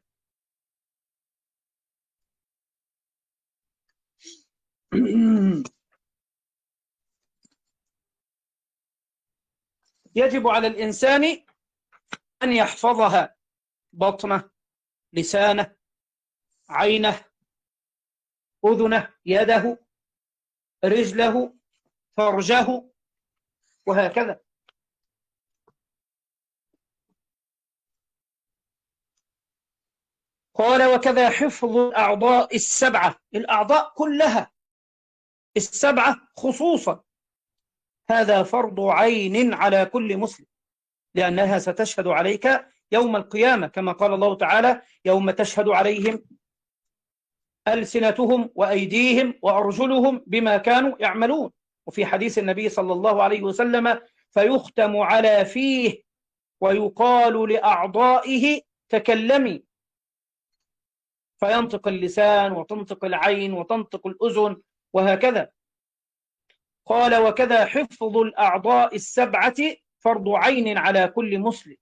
يجب على الإنسان أن يحفظها: بطنه، لسانه، عينه، أذنه، يده، رجله، فرجه، وهكذا. قال: وكذا حفظ الأعضاء السبعة، الأعضاء كلها السبعة خصوصا، هذا فرض عين على كل مسلم، لأنها ستشهد عليك يوم القيامة، كما قال الله تعالى: يوم تشهد عليهم ألسنتهم وأيديهم وأرجلهم بما كانوا يعملون. وفي حديث النبي صلى الله عليه وسلم: فيختم على فيه ويقال لأعضائه تكلمي، فينطق اللسان وتنطق العين وتنطق الأذن، وهكذا. قال: وكذا حفظ الأعضاء السبعة فرض عين على كل مسلم.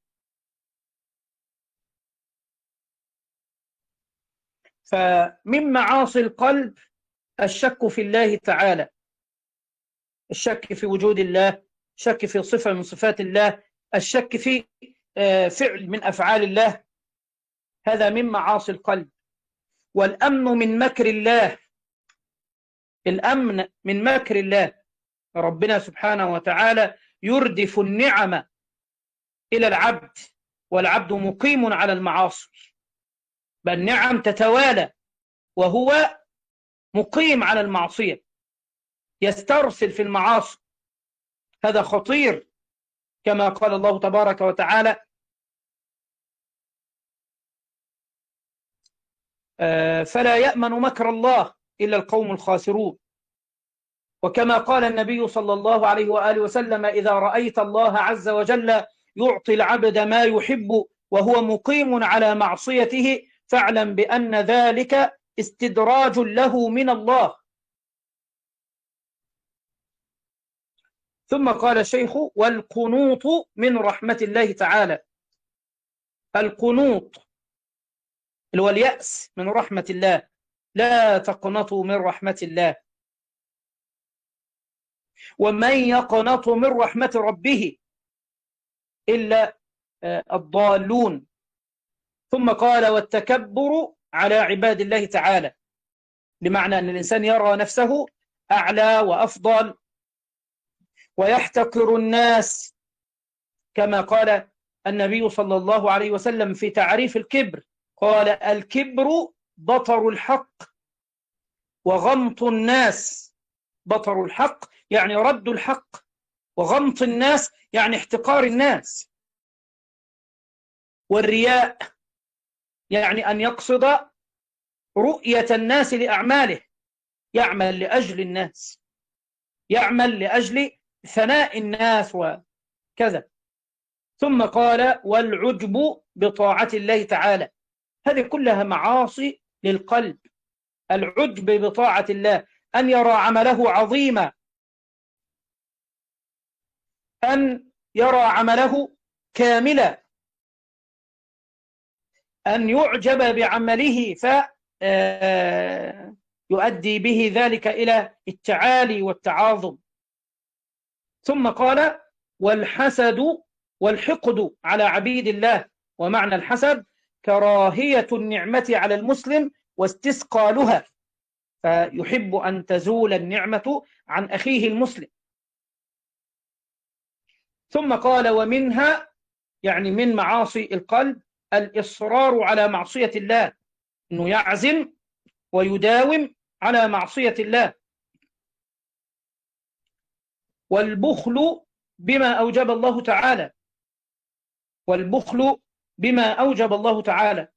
فمن معاصي القلب الشك في الله تعالى، الشك في وجود الله، الشك في صفة من صفات الله، الشك في فعل من أفعال الله، هذا من معاصي القلب. والأمن من مكر الله، الأمن من مكر الله، ربنا سبحانه وتعالى يردف النعم إلى العبد والعبد مقيم على المعاصي، بل النعم تتوالى وهو مقيم على المعصية، يسترسل في المعاصي، هذا خطير، كما قال الله تبارك وتعالى: فلا يأمن مكر الله إلا القوم الخاسرون. وكما قال النبي صلى الله عليه وآله وسلم: إذا رأيت الله عز وجل يعطي العبد ما يحب وهو مقيم على معصيته فاعلم بأن ذلك استدراج له من الله. ثم قال الشيخ: والقنوط من رحمة الله تعالى، القنوط اللي هو اليأس من رحمة الله، لا تقنطوا من رحمة الله، ومن يقنط من رحمة ربه إلا الضالون. ثم قال: والتكبر على عباد الله تعالى، بمعنى أن الإنسان يرى نفسه أعلى وأفضل ويحتقر الناس، كما قال النبي صلى الله عليه وسلم في تعريف الكبر، قال: الكبر بطر الحق وغمط الناس. بطر الحق يعني رد الحق، وغمط الناس يعني احتقار الناس. والرياء يعني أن يقصد رؤية الناس لأعماله، يعمل لأجل الناس، يعمل لأجل ثناء الناس وكذا. ثم قال: والعجب بطاعة الله تعالى، هذه كلها معاصي للقلب. العجب بطاعة الله، أن يرى عمله عظيما، أن يرى عمله كاملا، أن يعجب بعمله فيؤدي به ذلك إلى التعالي والتعاظم. ثم قال: والحسد والحقد على عبيد الله، ومعنى الحسد كراهية النعمة على المسلم واستثقالها، فيحب أن تزول النعمة عن أخيه المسلم. ثم قال: ومنها يعني من معاصي القلب الإصرار على معصية الله، أنه يعزم ويداوم على معصية الله. والبخل بما أوجب الله تعالى، والبخل بما أوجب الله تعالى،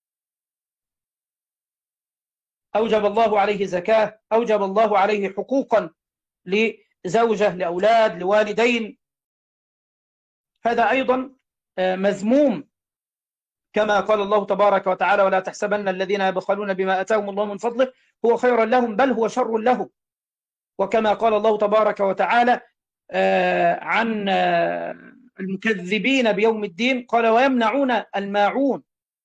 أوجب الله عليه زكاة، أوجب الله عليه حقوقا لزوجة، لأولاد، لوالدين، هذا أيضا مذموم، كما قال الله تبارك وتعالى: ولا تحسبن الذين يبخلون بما أتاهم الله من فضله هو خيرا لهم بل هو شر لهم. وكما قال الله تبارك وتعالى عن المكذبين بيوم الدين، قال: ويمنعون الماعون.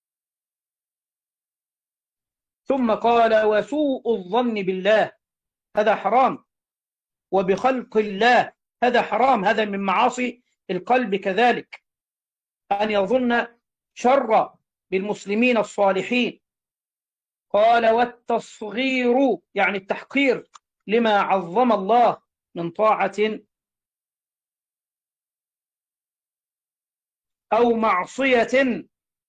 ثم قال: وسوء الظن بالله، هذا حرام، وبخلق الله، هذا حرام، هذا من معاصي القلب كذلك، أن يظن شر بالمسلمين الصالحين. قال: والتصغير يعني التحقير لما عظم الله من طاعة أو معصية،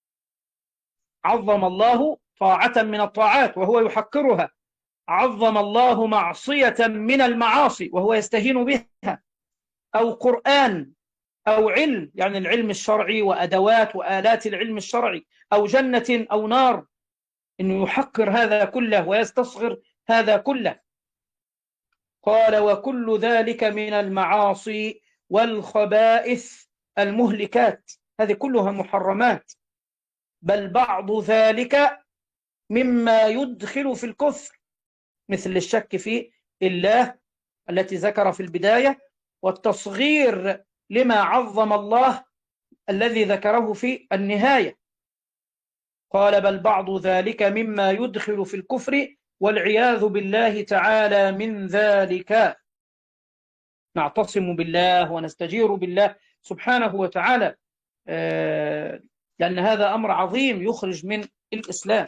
عظم الله طاعة من الطاعات وهو يحقرها، عظم الله معصية من المعاصي وهو يستهين بها، أو قرآن، أو علم، يعني العلم الشرعي وأدوات وآلات العلم الشرعي، أو جنة أو نار، إنه يحقر هذا كله ويستصغر هذا كله. قال: وكل ذلك من المعاصي والخبائث المهلكات، هذه كلها محرمات، بل بعض ذلك مما يدخل في الكفر، مثل الشك في الله التي ذكر في البداية، والتصغير لما عظم الله الذي ذكره في النهاية. قال: بل بعض ذلك مما يدخل في الكفر والعياذ بالله تعالى من ذلك. نعتصم بالله ونستجير بالله سبحانه وتعالى، لأن هذا أمر عظيم يخرج من الإسلام.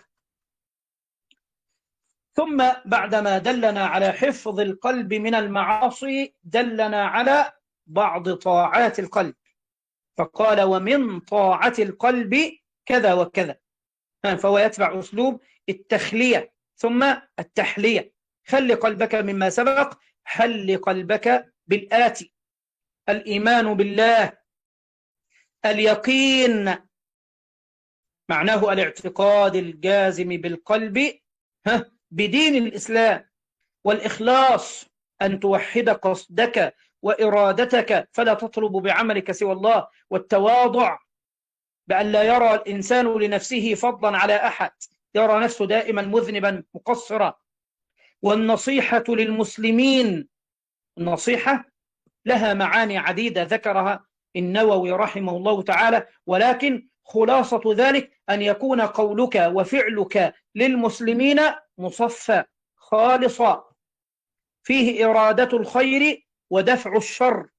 ثم بعدما دلنا على حفظ القلب من المعاصي دلنا على بعض طاعات القلب، فقال: ومن طاعة القلب كذا وكذا، فهو يتبع أسلوب التخلية ثم التحلية. خل قلبك مما سبق، حل قلبك بالآتي: الإيمان بالله، اليقين معناه الاعتقاد الجازم بالقلب بدين الإسلام، والإخلاص أن توحد قصدك وإرادتك فلا تطلب بعملك سوى الله، والتواضع بأن لا يرى الإنسان لنفسه فضلا على أحد، يرى نفسه دائما مذنبا مقصرا، والنصيحة للمسلمين. النصيحة لها معاني عديدة ذكرها النووي رحمه الله تعالى، ولكن خلاصة ذلك أن يكون قولك وفعلك للمسلمين مصفى خالصا، فيه إرادة الخير ودفع الشر.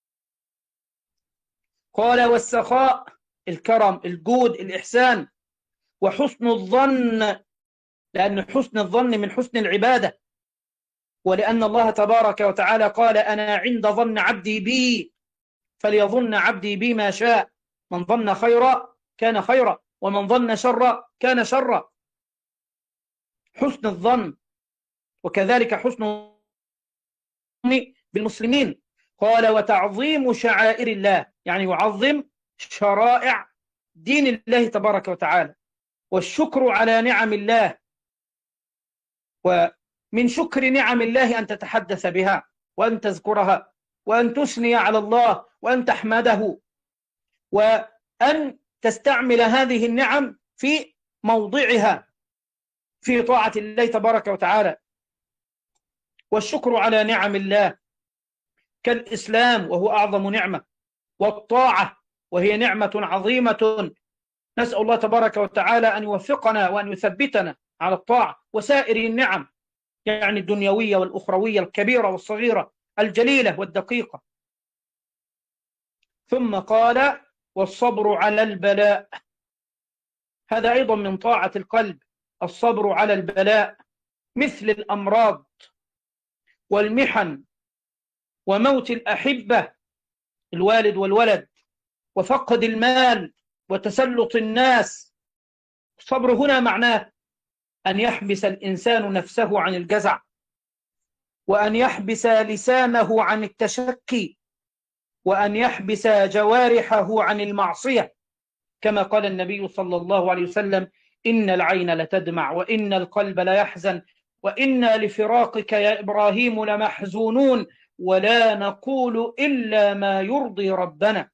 قال: والسخاء، الكرم، الجود، الإحسان، وحسن الظن، لأن حسن الظن من حسن العبادة، ولأن الله تبارك وتعالى قال: أنا عند ظن عبدي بي فليظن عبدي بي ما شاء، من ظن خيرا كان خيرا ومن ظن شرا كان شرا. حسن الظن، وكذلك حسن الظن بالمسلمين. قال: وتعظيم شعائر الله، يعني يعظم شرائع دين الله تبارك وتعالى، والشكر على نعم الله، ومن شكر نعم الله أن تتحدث بها وأن تذكرها وأن تثني على الله وأن تحمده، وأن تستعمل هذه النعم في موضعها في طاعة الله تبارك وتعالى. والشكر على نعم الله كالإسلام وهو أعظم نعمة، والطاعة وهي نعمة عظيمة، نسأل الله تبارك وتعالى أن يوفقنا وأن يثبتنا على الطاعة، وسائر النعم يعني الدنيوية والأخروية الكبيرة والصغيرة الجليلة والدقيقة. ثم قال: والصبر على البلاء، هذا أيضا من طاعة القلب، الصبر على البلاء، مثل الأمراض والمحن وموت الأحبة، الوالد والولد وفقد المال وتسلط الناس. الصبر هنا معناه أن يحبس الإنسان نفسه عن الجزع، وأن يحبس لسانه عن التشكي، وأن يحبس جوارحه عن المعصية، كما قال النبي صلى الله عليه وسلم: إن العين لتدمع وإن القلب ليحزن وإنا لفراقك يا إبراهيم لمحزونون ولا نقول إلا ما يرضي ربنا.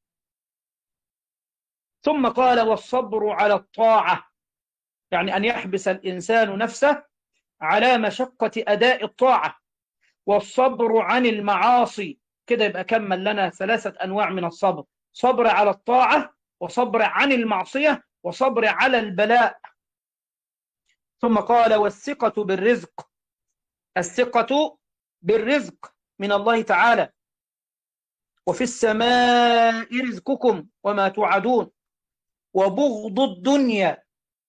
ثم قال: والصبر على الطاعة، يعني أن يحبس الإنسان نفسه على مشقة أداء الطاعة. والصبر عن المعاصي، كده يبقى كمل لنا 3 أنواع من الصبر: صبر على الطاعة، وصبر عن المعصية، وصبر على البلاء. ثم قال: والثقة بالرزق، الثقة بالرزق من الله تعالى: وفي السماء رزقكم وما توعدون. وبغض الدنيا،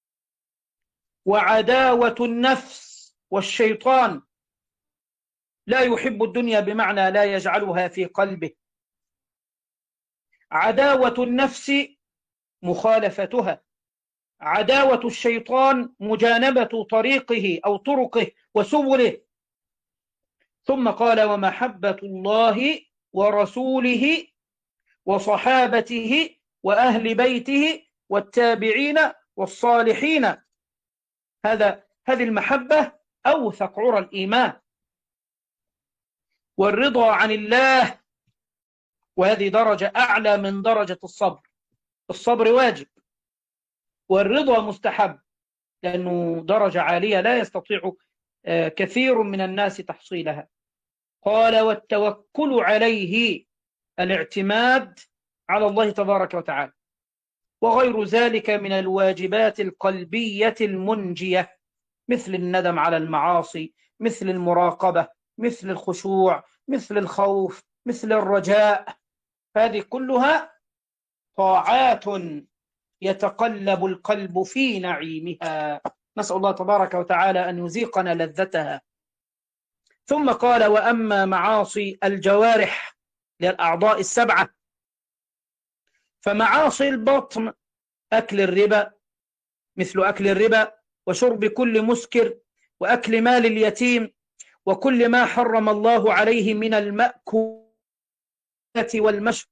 وعداوة النفس والشيطان، لا يحب الدنيا بمعنى لا يجعلها في قلبه. عداوة النفس مخالفتها، عداوة الشيطان مجانبة طريقه أو طرقه وسبله. ثم قال: ومحبة الله ورسوله وصحابته وأهل بيته والتابعين والصالحين. هذه المحبة أوثق عرى الإيمان. والرضا عن الله، وهذه درجة أعلى من درجة الصبر. الصبر واجب والرضا مستحب، لأنه درجة عالية لا يستطيع كثير من الناس تحصيلها. قال: والتوكل عليه، الاعتماد على الله تبارك وتعالى، وغير ذلك من الواجبات القلبية المنجية، مثل الندم على المعاصي، مثل المراقبة، مثل الخشوع، مثل الخوف، مثل الرجاء. هذه كلها طاعات يتقلب القلب في نعيمها، نسأل الله تبارك وتعالى أن يذيقنا لذتها. ثم قال: وأما معاصي الجوارح للأعضاء ال7، فمعاصي البطن أكل الربا، مثل أكل الربا وشرب كل مسكر وأكل مال اليتيم وكل ما حرم الله عليه من المأكولات والمشروبات.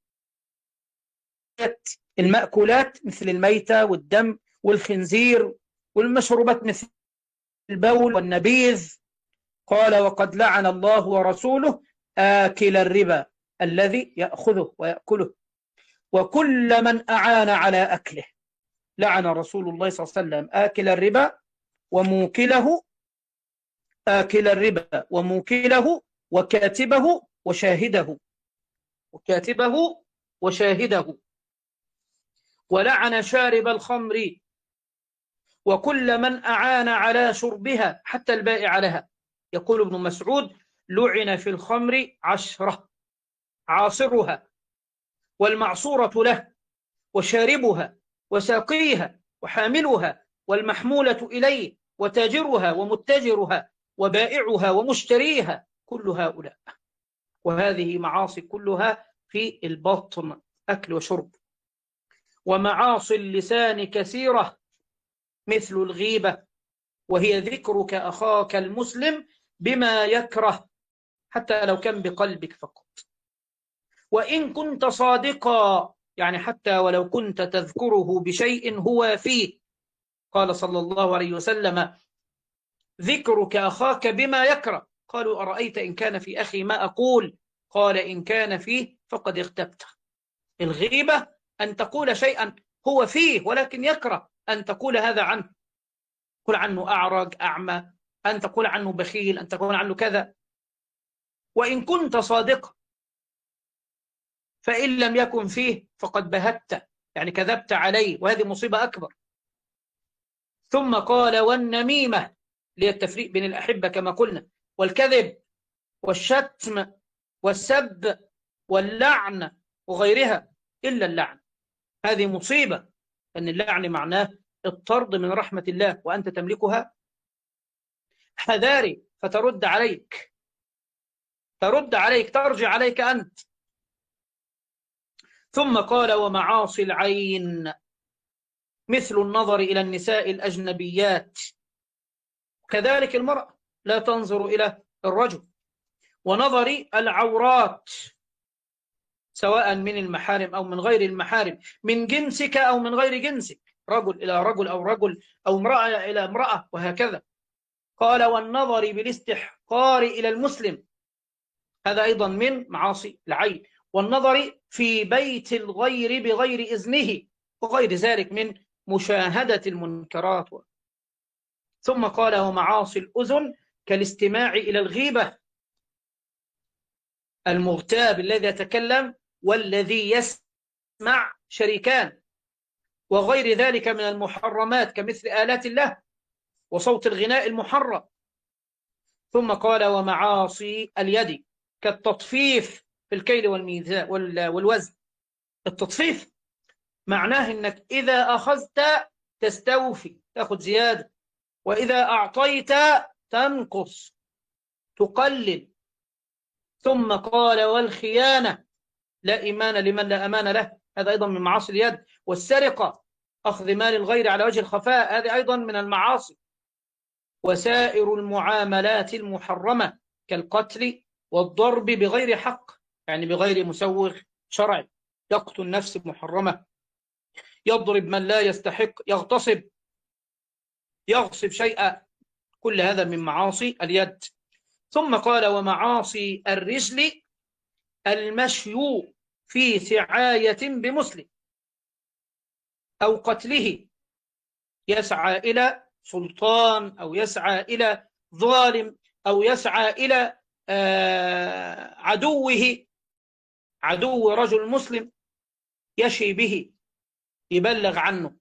المأكولات مثل الميتة والدم والخنزير، والمشروبات مثل البول والنبيذ. قال: وقد لعن الله ورسوله آكل الربا الذي يأخذه ويأكله وكل من أعان على أكله. لعن رسول الله صلى الله عليه وسلم آكل الربا وموكله، آكل الربا وموكله وكاتبه وشاهده، ولعن شارب الخمر وكل من أعان على شربها حتى البائع لها. يقول ابن مسعود: لعن في الخمر 10: عاصرها والمعصورة له وشاربها وساقيها وحاملها والمحمولة إليه وتاجرها ومتجرها وبائعها ومشتريها، كل هؤلاء. وهذه معاصي كلها في البطن، أكل وشرب. ومعاصي اللسان كثيرة، مثل الغيبة، وهي ذكرك أخاك المسلم بما يكره، حتى لو كان بقلبك فقط، وإن كنت صادقا، يعني حتى ولو كنت تذكره بشيء هو فيه. قال صلى الله عليه وسلم: ذكرك أخاك بما يكره. قالوا: أرأيت إن كان في أخي ما أقول؟ قال: إن كان فيه فقد اغتبته. الغيبة أن تقول شيئا هو فيه ولكن يكره أن تقول هذا عنه، تقول عنه أعرج، أعمى، أن تقول عنه بخيل، أن تقول عنه كذا. وإن كنت صادقا، فإن لم يكن فيه فقد بهت، يعني كذبت عليه، وهذه مصيبة أكبر. ثم قال: والنميمة، للتفريق بين الأحبة كما قلنا، والكذب والشتم والسب واللعن وغيرها إلا اللعن. هذه مصيبة، أن اللعن معناه الطرد من رحمة الله وأنت تملكها. حذاري فترد عليك، ترجع عليك أنت. ثم قال ومعاصي العين مثل النظر إلى النساء الأجنبيات، كذلك المرأة لا تنظر إلى الرجل، ونظر العورات سواء من المحارم أو من غير المحارم، من جنسك أو من غير جنسك، رجل إلى رجل أو رجل أو امرأة إلى امرأة وهكذا. قال والنظر بالاستحقار إلى المسلم، هذا أيضا من معاصي العين، والنظر في بيت الغير بغير إذنه وغير ذلك من مشاهدة المنكرات. ثم قال ومعاصي الأذن كالاستماع إلى الغيبة، المغتاب الذي يتكلم والذي يسمع شريكان، وغير ذلك من المحرمات كمثل آلات الله وصوت الغناء المحرم. ثم قال ومعاصي اليد كالتطفيف في الكيل والميزان والوزن. التطفيف معناه أنك إذا أخذت تستوفي تأخذ زيادة، وإذا أعطيت تنقص تقلل. ثم قال والخيانة لا إيمان لمن لا أمان له، هذا أيضا من معاصي اليد. والسرقة أخذ مال الغير على وجه الخفاء، هذه أيضا من المعاصي. وسائر المعاملات المحرمة كالقتل والضرب بغير حق، يعني بغير مسوغ شرعي، يقتل نفس محرمة، يضرب من لا يستحق، يغصب شيئا، كل هذا من معاصي اليد. ثم قال ومعاصي الرجل المشي في سعاية بمسلم أو قتله، يسعى إلى سلطان أو يسعى إلى ظالم أو يسعى إلى عدو رجل مسلم، يشي به يبلغ عنه.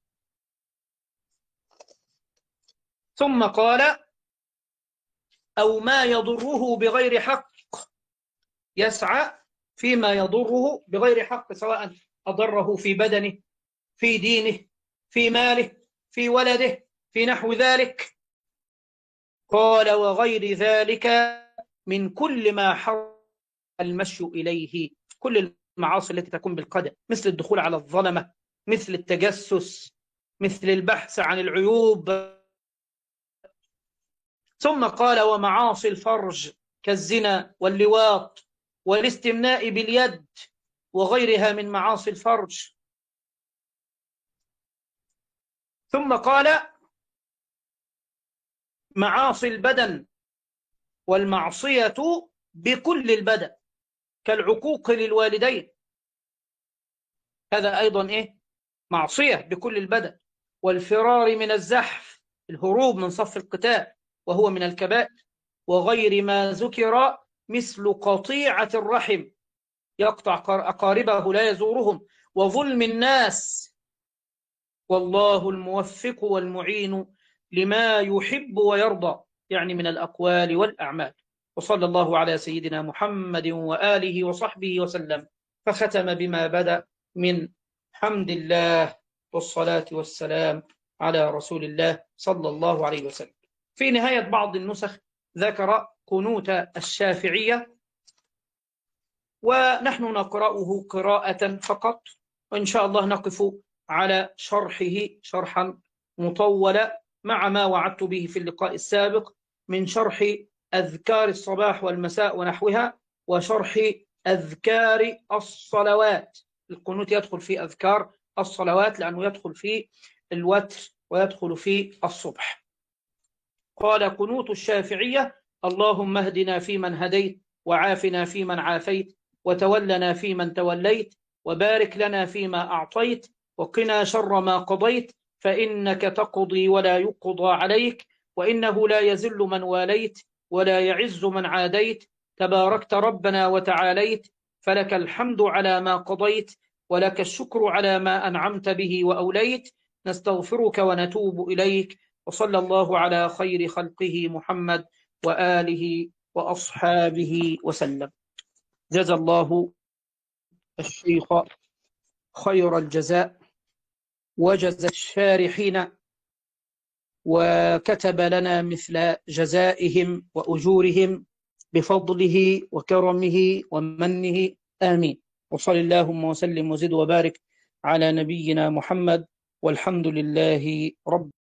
ثم قال أو ما يضره بغير حق، يسعى فيما يضره بغير حق، سواء أضره في بدنه، في دينه، في ماله، في ولده، في نحو ذلك. قال وغير ذلك من كل ما حرم المشي إليه، كل المعاصي التي تكون بالقدم، مثل الدخول على الظلمة، مثل التجسس، مثل البحث عن العيوب. ثم قال ومعاصي الفرج كالزنا واللواط والاستمناء باليد وغيرها من معاصي الفرج. ثم قال معاصي البدن والمعصية بكل البدن كالعقوق للوالدين، هذا أيضا معصية بكل البدن. والفرار من الزحف، الهروب من صف القتال، وهو من الكبائر. وغير ما ذكر مثل قطيعة الرحم، يقطع أقاربه لا يزورهم، وظلم الناس. والله الموفق والمعين لما يحب ويرضى، يعني من الأقوال والأعمال. وصلى الله على سيدنا محمد وآله وصحبه وسلم، فختم بما بدأ من حمد الله والصلاة والسلام على رسول الله صلى الله عليه وسلم. في نهاية بعض النسخ ذكر قنوت الشافعية، ونحن نقرأه قراءة فقط، وإن شاء الله نقف على شرحه شرحا مطولا مع ما وعدت به في اللقاء السابق من شرح أذكار الصباح والمساء ونحوها، وشرح أذكار الصلوات. القنوت يدخل في أذكار الصلوات لأنه يدخل في الوتر ويدخل في الصبح. قال قنوت الشافعية: اللهم اهدنا فيمن هديت، وعافنا فيمن عافيت، وتولنا فيمن توليت، وبارك لنا فيما أعطيت، وقنا شر ما قضيت، فإنك تقضي ولا يقضى عليك، وإنه لا يذل من واليت ولا يعز من عاديت، تباركت ربنا وتعاليت، فلك الحمد على ما قضيت، ولك الشكر على ما أنعمت به وأوليت، نستغفرك ونتوب إليك. وصلى الله على خير خلقه محمد وآله وأصحابه وسلم. جزى الله الشيخ خير الجزاء، وجزى الشارحين، وكتب لنا مثل جزائهم وأجورهم بفضله وكرمه ومنه، آمين. وصل اللهم وسلم وزد وبارك على نبينا محمد، والحمد لله رب